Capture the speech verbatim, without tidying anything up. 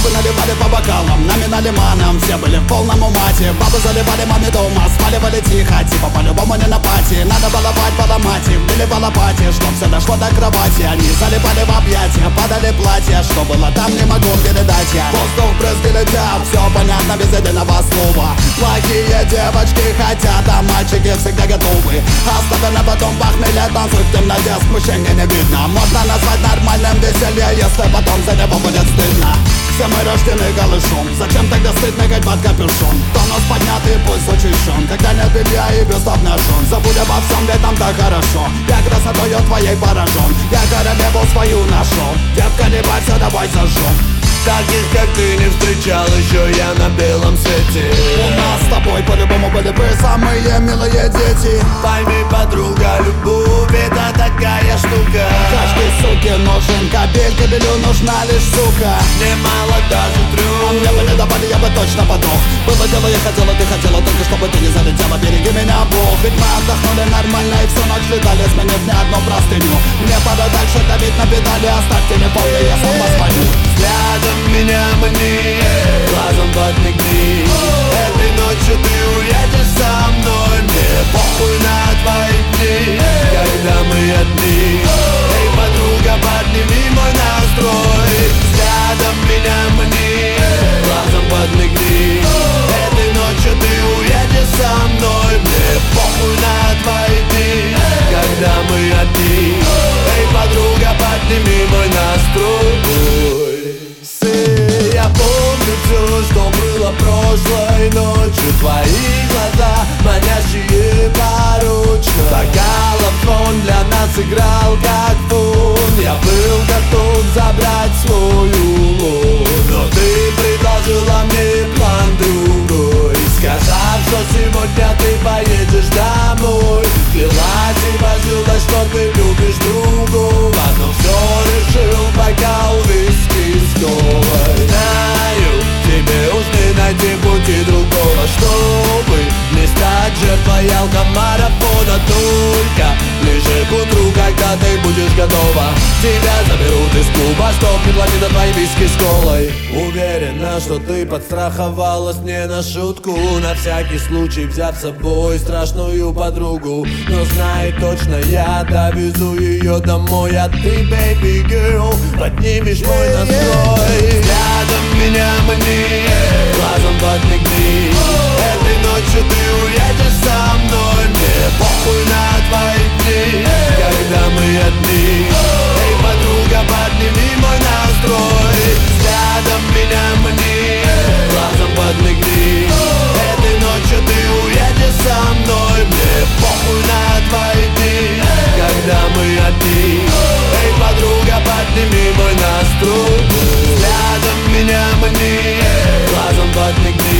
Бабы наливали по бокалам, номинали маном. Все были в полном умате. Бабы заливали маме дома, сваливали тихо. Типа по-любому не на пати. Надо баловать, поломать их, били по лопате. Чтоб все дошло до кровати. Они залипали в объятия, падали платья. Что было там, не могу передать я. Воздух брызги летят, все понятно без единого слова. Плохие девочки хотят, а мальчики всегда готовы. Оставили потом похмелье, танцуют в темноте, смущения не видно. Можно назвать нормальным веселье, если потом за него будет стыдно. Все мы рождены голышом, зачем тогда стыд нагать под капюшон? Тонус поднятый, пульс учащен, когда нет белья и бюст обнажен. Забудь обо всем, ведь там так хорошо. Я красотою твоей поражен, я королеву свою нашел. Детка, не бойся, давай зажжем. Таких, как ты, не встречал еще я на белом свете. У нас с тобой по-любому были бы самые милые дети. Пойми, подруга, любовь это такая штука. Каждой суке нужен кабель, кабелю нужна лишь сука. Немало даже трюк. Мне бы не давали, я бы точно подох. Было дело, я хотела, ты хотела, только чтобы ты не залетела. Береги меня, Бог. Ведь мы отдохнули нормально и всю ночь летали, сменив ни одну простыню. Мне пора дальше давить на педали, оставь телефон, и я сам позвоню. Взглядом меня мани, глазом подмигни. Этой ночью ты уедешь со мной. Мне похуй на твои дни, когда мы одни. Эй, подруга, подними мой настрой. Взглядом меня мани, глазом подмигни. Этой ночью ты уедешь со мной. Мне похуй на твои дни, когда мы одни. Эй, подруга, подними мой настрой. Я помню все, что было прошлой ночью. Твои глаза, манящие порочно. Бокалов звон для нас играл как фон. Я был готов забрать свою ложь, но ты предложила мне план другой, сказав, что сегодня ты поедешь домой. Клялась и божилась, что ты любишь другого, но все решил бокал виски с колой. Знаю, тебе уж не найти пути другого, чтобы не стать жертвой алкомарафона. Только ближе к утру, когда ты будешь готова, тебя заберут из клуба, чтоб не платить за твои виски с колой. Уверена, что ты подстраховалась не на шутку, на всякий случай взяв с собой страшную подругу. Но знай точно, я довезу ее домой, а ты, baby girl, поднимешь мой настрой. Рядом меня мани, глазом подмигни. Этой ночью ты уедешь со мной. Мне похуй на твои дни, когда мы одни. Эй, подруга, подними мой настрой. Рядом меня мани, глазом подмигни. Этой ночью ты уедешь со мной. Мне похуй на твои дни, когда мы одни. Эй, подруга, подними мой настрой. Рядом меня мани, глазом подмигни.